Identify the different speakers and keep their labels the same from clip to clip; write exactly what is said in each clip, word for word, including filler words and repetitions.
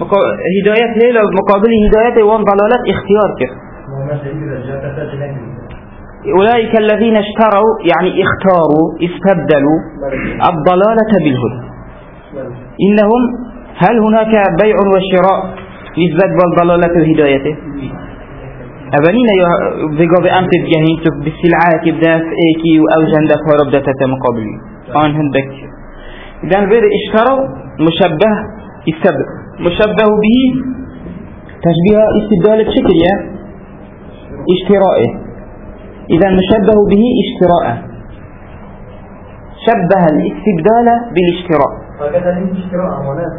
Speaker 1: هداية هي مقابل هداية وان ضلالات اختيار كيف أولئك الذين اشتروا يعني اختاروا استبدلوا الضلالة بالهدى إنهم هل هناك بيع وشراء نسبة بالضلالة وهدايته أبنين بقاب أمت الجهين بالسلعات يبدأ في إيكي أو جندك وربدة تتمقابلين آن هندك إذن بير اشتروا مشبه استبدل مشبه به تشبيه استبدال بشكل اشترائه إذا مشبه به اشتراء شبه الاستبدال بالاشتراء
Speaker 2: فقط الاشتراء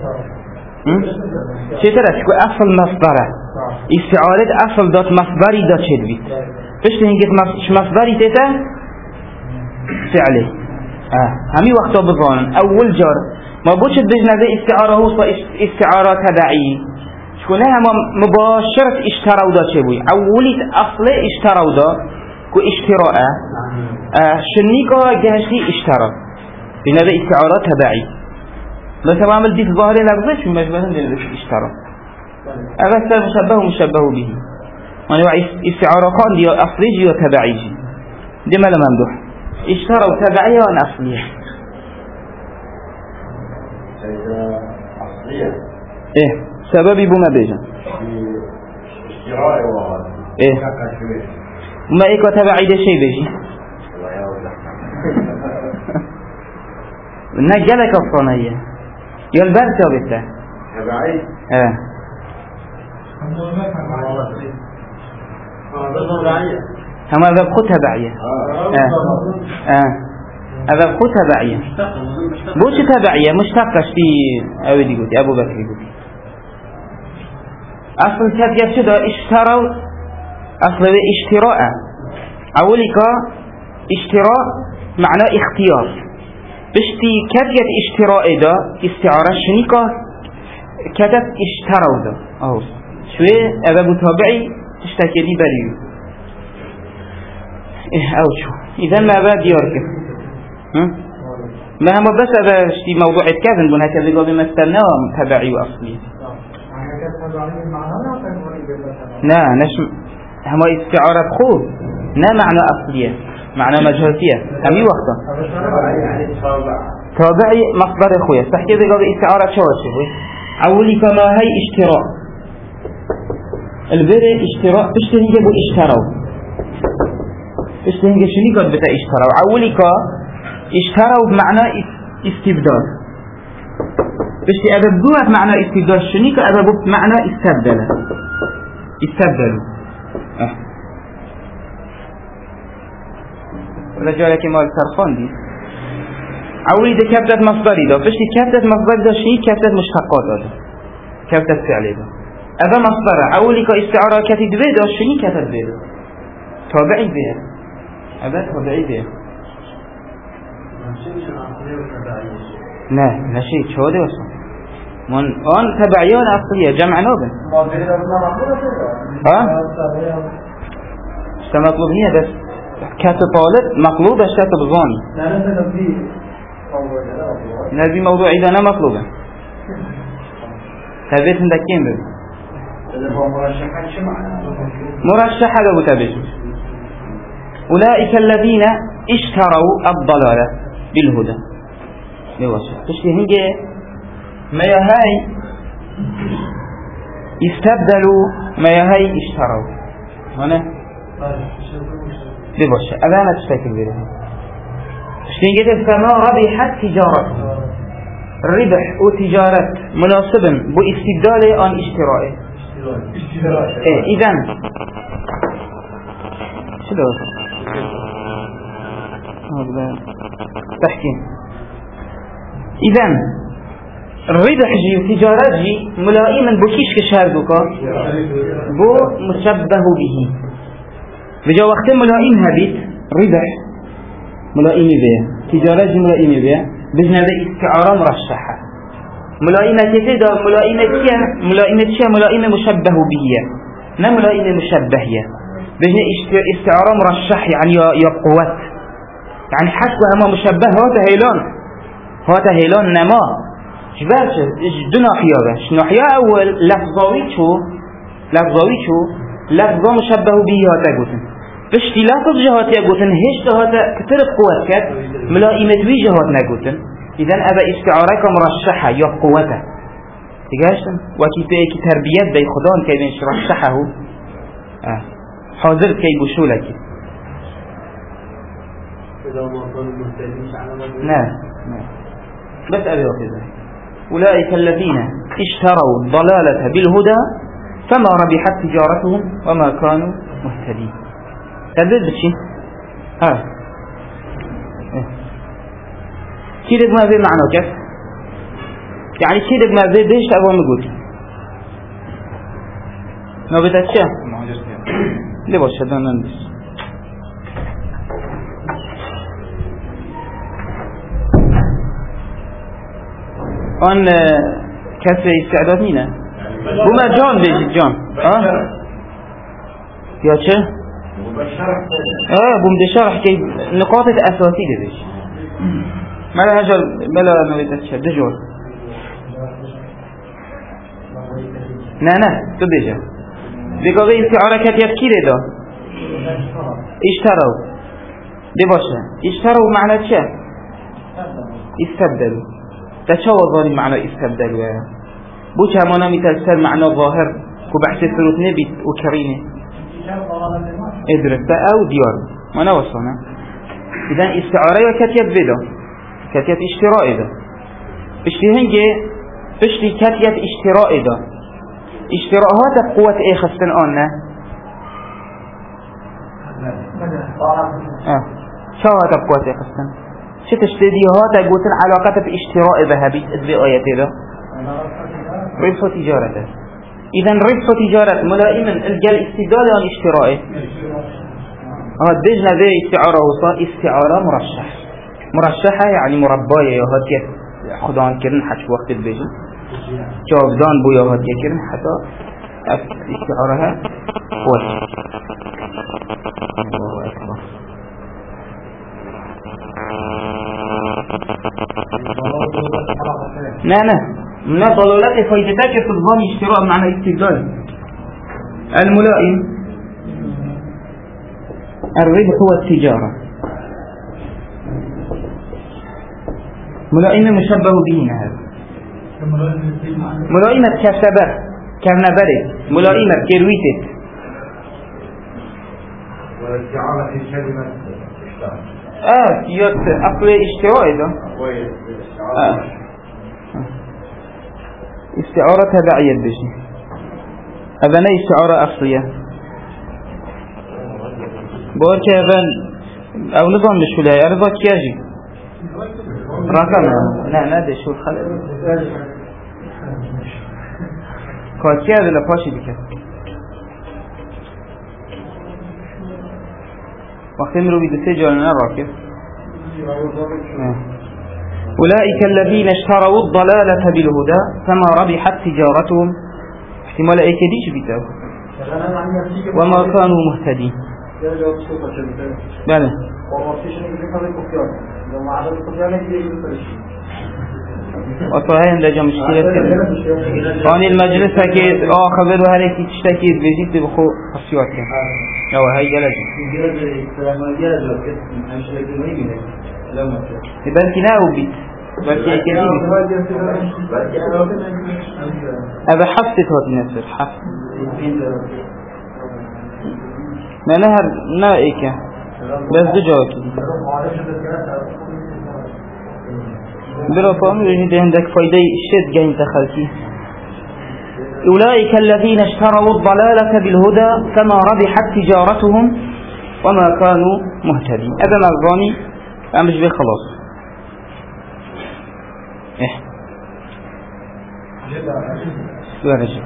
Speaker 1: چه ترى شو أصل مصدره استعارة أصل دات مصدري دات شدويت فش تهنجت مصدري تتا فعله آه. همي وقتا بظان أول جار ما بوشد بجنا ذي استعارة هو استعارة تبعي شكونها مباشرة اشتراو دا شبوي أولي أصل اشتراو دا كو اشتراء آه. شنيكا جهشي اشترى بنا ذي استعارة تبعي بس ما عمل دي في ظاهر لفظه شو مشبه للذي اشترى أغسل مشبه مشبه به يعني استعارة قان دي أصلي وتبعي دي ما لم أمدح اشترى وتبعية وأن أصلية
Speaker 2: أصلية
Speaker 1: إيه سببي بما بيجا
Speaker 2: اشتراء
Speaker 1: إيه ما إيك وتبعي ده شيء بيجي نجلك الصنية يلبر ثابته
Speaker 2: تبعي
Speaker 1: اه هم هذا بخو تبعية اه اه هذا بخو تبعية بوش تبعية مشتقش في أودي قلت أبو بكر قلت أصل تبعية شده اشتروا أصل اشتراء أولك اشتراء معنى اختيار بشتي كتيت اشتراء دا استعارة شنيكا كتت اشتروا دا أهو شوية أبا متابعي اشتكي دي بريو إيه أو شو إذا ما أبا ديارك ما هم بس أبا اشتي موضوع الكاذن دون هكذا قابل مستنى ومتابعي وأصلي لا نش هم استعارة خوف لا معنى أصلية معنى مجهولية أمي وقتا تابعي مصدر خويا تحكي ذي قبل استعارة شو شوي أولي كما هي اشتراء البر اشتراء بشتهي جابوا اشتروا بشتهي شني قد بتا اشتروا أولي كا اشتروا بمعنى استبدال بشتي أبدوها بمعنى استبدال شني كأبدو بمعنى استبدال استبدلوا أه. رجالك مال سرخان دي أولي ده كبتت مصدري ده فشتي كبتت مصدري ده شيء كبتت مشتقات ده كبتت فعلي ده هذا مصدره أولي كاستعارة كتد به ده شيء كتد به ده تابعي به هذا تابعي به لا لا شيء شو ده أصلا من آن تبعيان أصلية جمع نوبة ها اشتا مطلوب نية بس كاتب طالب مطلوب اشتا تبغاني نبي موضوع إذا أنا مطلوبة تبيت عندك كين بي مرشح هذا بتبيت أولئك الذين اشتروا الضلالة بالهدى بواسطة تشتي هنجي ما يهاي استبدلوا ما يهاي اشتروا هنا بباشا أبانا تشتكي بيه شنجد فما ربحت تجارة ربح وتجارة مناسبا باستبدال عن اشترائه إيه إذن شلو هذا تحكي إذن الربح جي وتجارة جي ملائما بكيش كشهر دوكا بو مشبه به بجا وقت ملائم هبيت ربح ملائم به تجارة جي ملائم به بجنا ذا استعارة مرشحة ملائمة تدا ملائمة تيا ملائمة تيا ملائمة مشبه به نا ملائمة مشبه بجنا استعارة مرشح يعني يا قوات يعني حسب هما مشبه هذا هيلان هذا هيلان نما جبرش دو ناحية باش ناحية أول لفظاوي شو لفظاوي شو لفظا مشبه به هاتا قوتن بشتي لفظ جهات يقوتن هيش هاتا كتر قوة كات ملائمة وي جهات نقوتن إذن أبا استعارك مرشحة يا قوته تقاشتن وكي في تربيات بي خدان كي بينش رشحه آه. حاضر كي بشولك نعم نعم بس أبي وكذا أولئك الذين اشتروا الضلالة بالهدى فما ربحت تجارتهم وما كانوا مهتدين تبدأ بشي ها كيدك ما في معنى كيف يعني كيدك ما في ديش تأبوه مقول ما بتتشاه ليه باش هدان نندس آن کسی استعداد نینه بوما جان بیشید جان آه یا چه؟ آه بوم ده شرح که نقاط اساسی ده بیش ملا هجر ملا نویدت چه ده جور نه نه تو بیجا بگاه استعاره کتیت کی ده دا اشتراو ده باشه اشتراو معنی چه؟ استبدلو تشاور ظالم معنى استبدلوا بو كمانا متأثر معنى ظاهر كبحث ثلث نبيت وكرينه ادرس او ديار ما نوصلنا اذا استعاره وكتيت بدا كتيت اشتراء ده بشتي هنجي بشتي كتيت اشتراء ده اشتراءات بقوة ايه خستن آنه اه شو هذا بقوة ايه خستن چه تشتديهات قوتن علاقة باشتراء ذهبي بآيات ده ربح وتجارته إذا ربح وتجارة ملائما الجل استدلال عن اشتراءه هاد بيجنا ذي استعارة وصار استعارة مرشح مرشحة يعني مرباية يا هاد كيف خدان كرن حش وقت البيجن جاودان بو يا هاد كرن حتى استعارها وجه الله أكبر لا لا من الضلالات فايدتك تضمن اشتراء معنى استدلال الملائم الربح والتجارة ملائم مشبه به هذا ملائمة كسبة كرنبرة ملائمة كرويتت
Speaker 2: والاستعارة في كلمة اشتراء
Speaker 1: اه يوت اصل اشتراء ده اه استعارة تبعية بشي هذا لا استعارة اصلية بقول كيفان او نظام بشولاي ارضا كياجي رقم لا لا ده شو الخلق كاتيا ده لفاشي بك وقت امروا بيدسجوا لنا راكب أولئك الذين اشتروا الضلالة بالهدى فما ربحت تجارتهم احتمال اي كديش بيتاو وما كانوا مهتدين بله وطهي عندها مشكلة آن المجلس هكذا آخبر وهلكي تشتكيد بيزيد بخو خصيوات كان أو هاي جلجة بلكي ناو بيت بلكي كذيب أبا حفظت هذا النسر حفظ ما نهر نائكة بس دجاوة برا فامي وجد عندك فايدة الشد جاين تخلتي أولئك الذين اشتروا الضلالة بالهدى فما ربحت تجارتهم وما كانوا مهتدين هذا نظامي أمش بيه خلاص إيه ورجع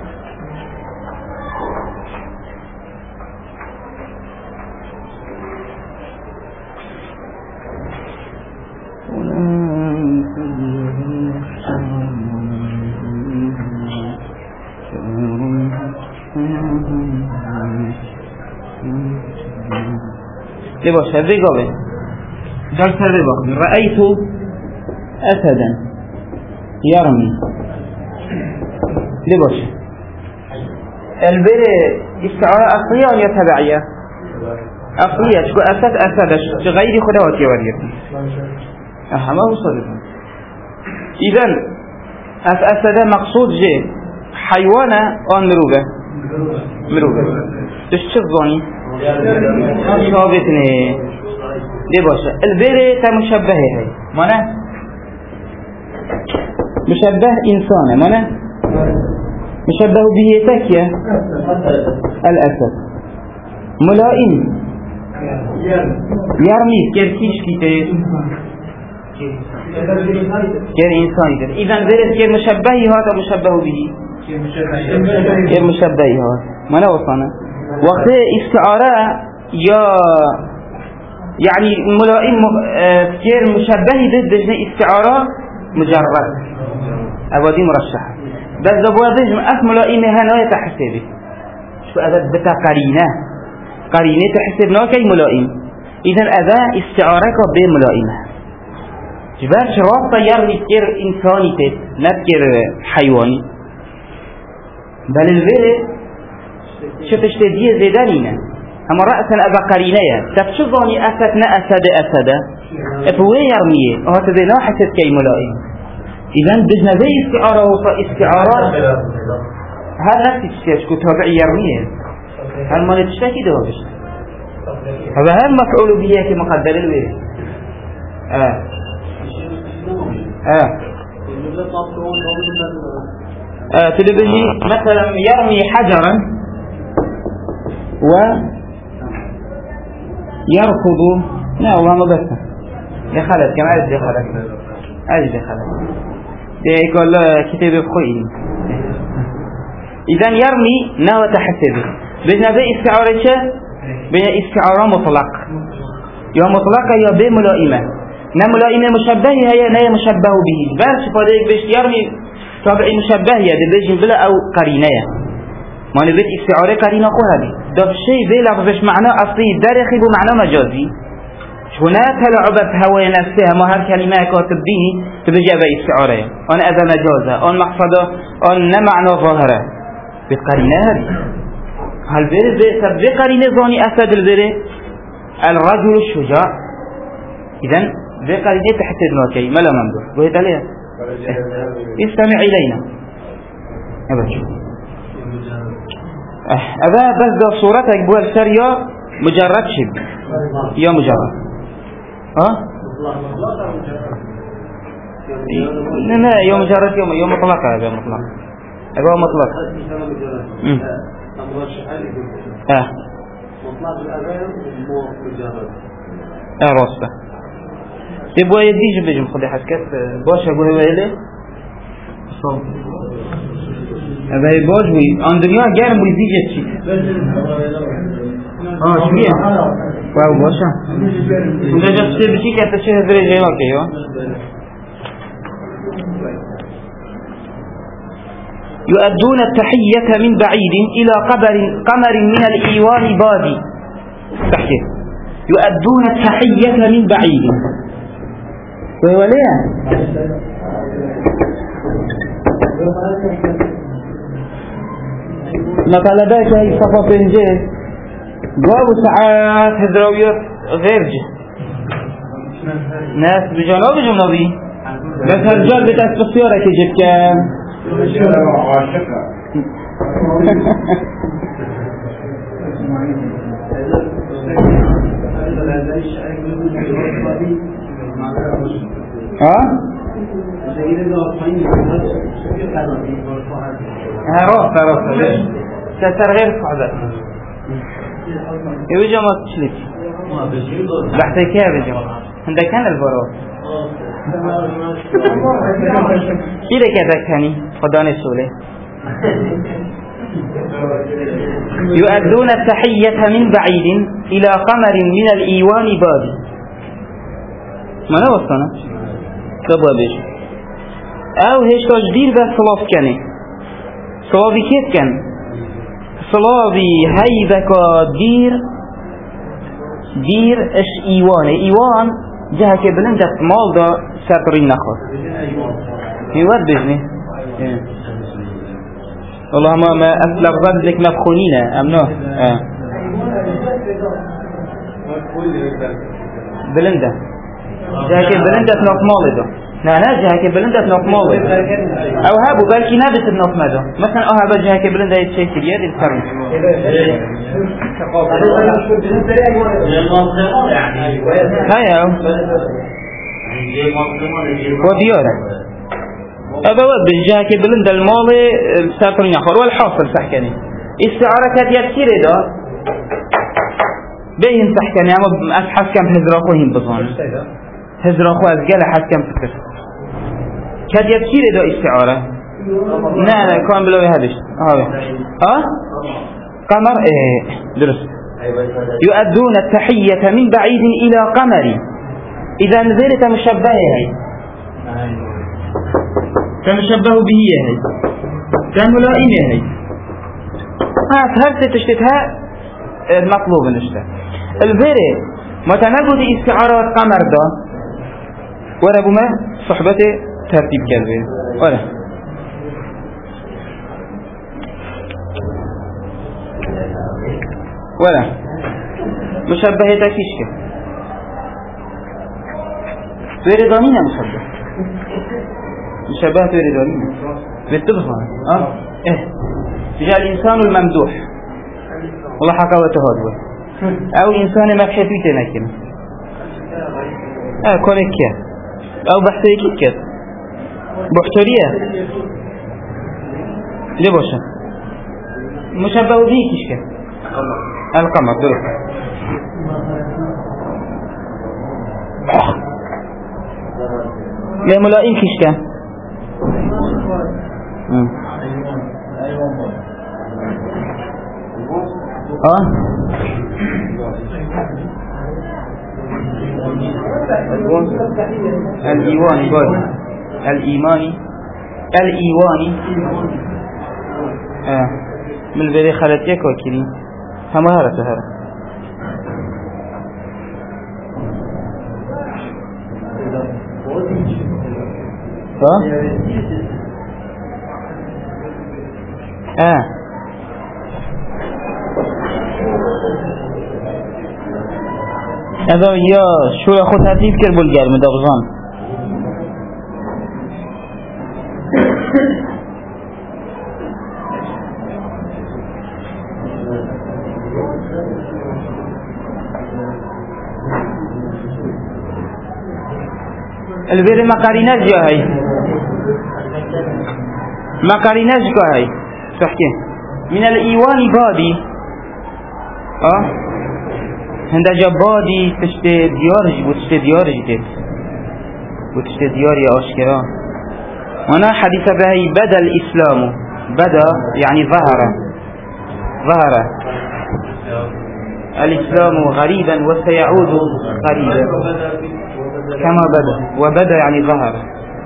Speaker 1: لباش هذي قبل درس الربا رأيت أسدا يرمي ليه باشه البر استعارة أصلية ولا تبعية؟ أصلية شكو أسد أسدش غير خدواتي وريد أها ما هو صدق إذن أس أسد مقصود جي حيوانة أو مروبة مروبة تشتغ ظني شابتني ليه باشه البر تمشبه هاي مانا مشبه إنسانة مانا مشبه به تكية الأسد ملائم يرمي كركيش كتير كر إنسان كتير إذن ذلك كر مشبه هذا مشبه به كر مشبه هذا ما نوصلنا وقت استعارة يا يعني ملائم كر مشبه ضد استعارة مجرد أبادي مرشح بس دبوازج أف ملائمة هنا تحسبه شو أذا بتا قرينة قرينة تحسبنا كي ملائم إذن أذا استعارك بملائمة جبال شراب طيار نذكر إنساني تت نذكر حيواني بل الفير شو تشتديه زيدانينا أما رأسا أذا قرينة تفشظني أسد نا أسد أسد أفوي يرميه وهذا لا حسب كي ملائم إذن بجنا زي استعارة واستعارات هذا نفس الشيء شكو تابعي يرميه هل ما نتشتكي ده بش هذا هم مفعول به كي مقدر البيه آه آه آه تلبجي مثلا يرمي حجرا و يركض لا هو ما بس دخلت كما أجد دخلت أجد دخلت يقول كتاب بخوين إذن يرمي نوى تحسبه بجنا بي استعارة شا بي استعارة مطلق يا مطلقة يا بي ملائمة نا ملائمة مشبه هي نا مشبه به بس فاديك بيش يرمي طبعي مشبه يا دي بيجي بلا أو قرينة ما نبيت استعارة قرينة خوها دي ده بشي بي لفظش معنى أصلي دارخي بمعنى مجازي هنا تلعب بهوى نفسها ما هر كلمة كاتب به تبجي باستعارة أن أذا مجازة أن مقصده أن معنى ظاهرة بقرينة هذه هل بير بقرينة ظاني أسد البير الرجل الشجاع إذن بقرينة تحسد نوكي ما لا ممدوح قلت عليها استمع إلينا أبا شو أبا بس ده صورتك بوال سريا مجرد شب يا مجرد ها لا لا يوم مجرد يوم يوم مطلق هذا مطلق أبا مطلق امم اه مطلق الأذان مو مجرد اه راسته تبغى يديج بيجم خدي حسكت باش أقول هو إله صوت هذا يباج وي عن دنيا جارم ويزيج شيء اه شوية واو باشا انت جالس تبكي كأنت شيء هذا جاي ما كيو يؤدون التحية من بعيد إلى قبر قمر من الإيوان بادي تحكي يؤدون التحية من بعيد وهو ليه مطالبات هي صفة إنجيل جابوا ساعات هدرويات غيرجة ناس بجانب جنوبي بس هالرجال بتاع السيارة كيجيب كام ها عرفت عرفت ستر غير صعدة يوجد ما تشلك بحثي كيف يجب عندك كان البراء كده كده كاني خداني السولة يؤدون التحية من بعيد إلى قمر من الإيوان بادي ما نوصلنا كبا بيش أو هيش تجدير بس صلاف كاني صلافي كيف كان صلافي هيدك دير دير اش ايوان ايوان جهة كبلن جهة مال دا سابرين نخص يود بجني والله ما ما أسلب ضدك مبخونين أم نو آه. بلنده جاكي بلنده نوك مالي دو لا لا جاكي بلنده نوك مالي أو هابو بالكي نابت نوك مالي مثلا أو هابا جاكي بلنده يتشي سرياد الكرم هيا وديارة هذا وقت بالجاكي بلنده المالي ساتر يخور والحاصل سحكني استعارة كات يكسير دا بيهم سحكني أما أسحس كم هزراخوهم بظن هزراخو أزجال حس كم فكر كات يكسير دا استعارة لا لا كان بلوي هذش ها ها قمر إيه درست يؤدون التحية من بعيد إلى قمر إذا نزلت مشبه هي كمشبه به هي كملائم هي ها هل تشتتها المطلوب نشته الفيري ما تنبود استعارات قمر ده ولا بما صحبته ترتيب كذبه ولا ولا مشبهة كيشك فيري ضمينة مشبه مشبهة فيري ضمينة بالتبخة اه ايه جاء الإنسان الممدوح والله حكاوته هذا أو إنسان مبحثي تنكين اه كونكيا أو بحثي كيكت بحترية ليه باشا مشبه به كيشك القمر درست ليه ملائم كيشك اه الإيواني باي الإيماني الإيواني آه من البري خلتيك وكيني هم هذا سهرة ها آه هذا يا شو أخذ هاتيف كربو الجار مدغزان البير مقارناج جا هاي مقارناج جا هاي صحكي من الإيوان بادي اه هند جبادي تشت ديارج وتشت ديارج ديت وتشت دياري أشكرا وانا حديث بهي بدا الإسلام بدا يعني ظهر ظهر الإسلام غريبا وسيعود غريبا كما بدا وبدا يعني ظهر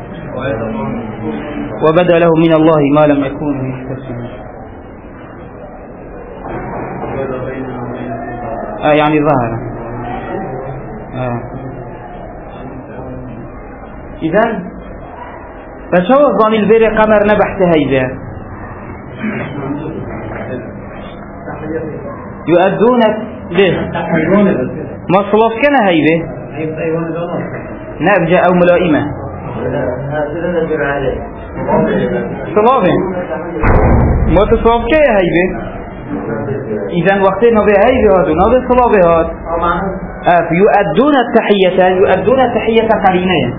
Speaker 1: وبدا له من الله ما لم يكونوا يحتسبون آه يعني ظهر آه. إذن فشو الظن البير قمر نبحت هيدا يؤدون به مصلف كان هيدا نبجة أو ملائمة صلافة ما تصلاف كي هيدا إذن وقت نبي هيدا هذا نبي صلافة هذا آه يؤدون التحية يؤدون التحية قرينة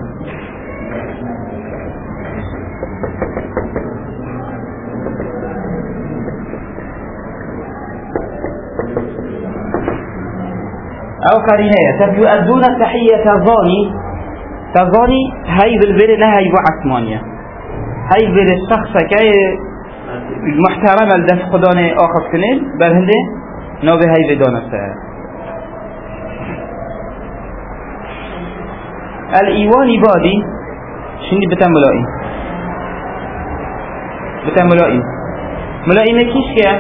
Speaker 1: أو قرينة يؤدون التحية ظاني تظاني هاي بالبير نهاي بعثمانية هاي بالبير الشخص كي محترم الدف خداني آخذ كنين برهنده نوبه هاي بدانسته الإيواني بادي شنو بتم ملائم بتم ملائم ملائم كيش كيا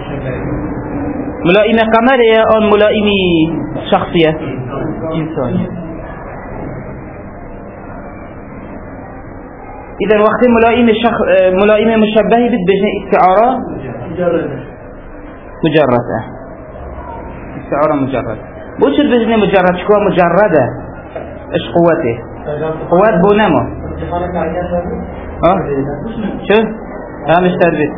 Speaker 1: ملائم قمرية أو ملائم شخصية إنسانية إذا وقت ملائم الشخ ملائم مشبه بد بجنة استعارة مجردة استعارة مجرد بوشر بجنة مجرد شكوى مجردة إيش قوته قوات بونما اه شو ها مش تربيت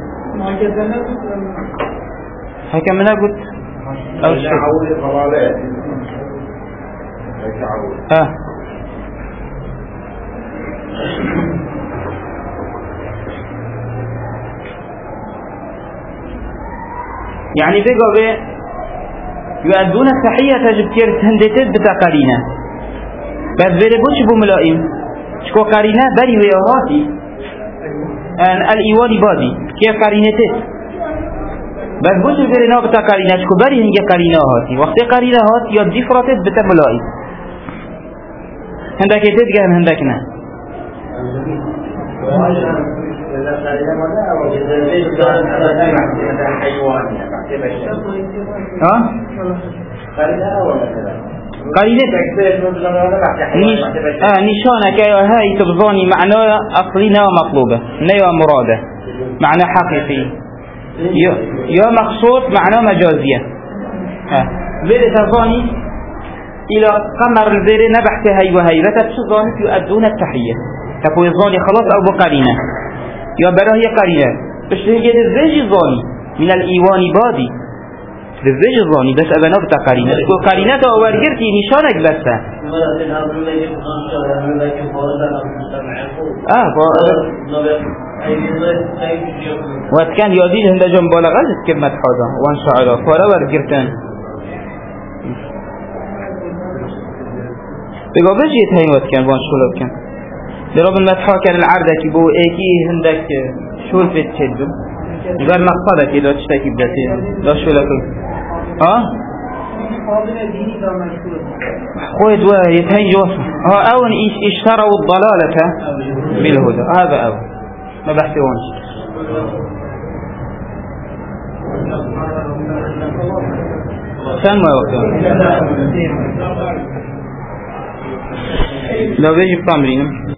Speaker 1: هكا منا قلت أو شو ها يعني بقى يؤدون التحية تجب كير هندتت بتقارينا بس بيري بوش بو ملائم شكو قارينا بري ويهاتي ان الإيواني بادي كير قارينتت بس بوش بيري نا بتقارينا شكو بري هنگي قارينا هاتي وقت قارينا هات يا دي فراتت بتا ملائم هندك يتت هندك نا ها قرينة آه نشانك هاي تبظاني معناه أصلي نوع مطلوبة نوع مرادة معنى حقيقي يا مقصود معناه مجازية ها بير تظاني إلى قمر البير نبحت هاي وهاي بتبصظاني يؤدون التحية تقول ظاني خلاص أو بقرينة يا براه هي قرينة بس هي الزيج ظاني من الإيوان بادي الزيج ظاني بس أبنا بتا قرينة تقول قرينة أول قرتي نشانك بس آه وقت كان يادين هنده جنب بالغاز كلمة حاضر وان شاء الله فارا ورقرتن بقى بجيت هاي وقت كان وان شغل كان درب المدحا كان العردة كي بو ايكي هندك شول في تشدو غير مقصدك إذا تشتكي بداتي لا شو لكم ها خوي دوا يتهي جوصف ها اون اشتروا الضلالة بالهدى هذا اول ما بحثونش سنوى وقت لو بيجي بتمرين